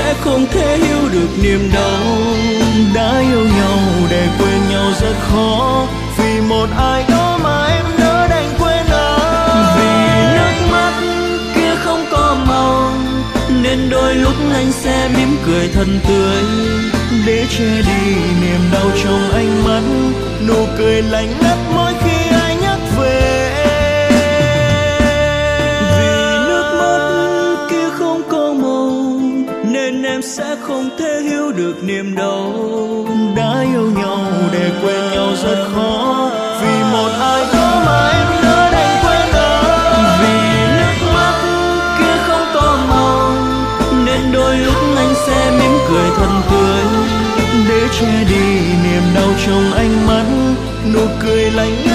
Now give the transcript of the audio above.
sẽ không thể hiểu được niềm đau. Đã yêu nhau để quên nhau rất khó, vì một ai đó mà em nỡ đành quên anh. Vì nước mắt kia không có màu, nên đôi lúc anh sẽ mỉm cười thật tươi, để che đi niềm đau trong ánh mắt. Nụ cười lạnh ngắt mỗi khi anh nhắc về. Vì nước mắt kia không có màu, nên em sẽ không thể hiểu được niềm đau. Đã yêu nhau để quên nhau rất khó, vì một ai đó mà em nỡ đành quên anh. Vì nước mắt kia không có màu, nên đôi lúc anh sẽ mỉm cười thật tươi, để che đi niềm đau trong ánh mắt. Nụ cười lạnh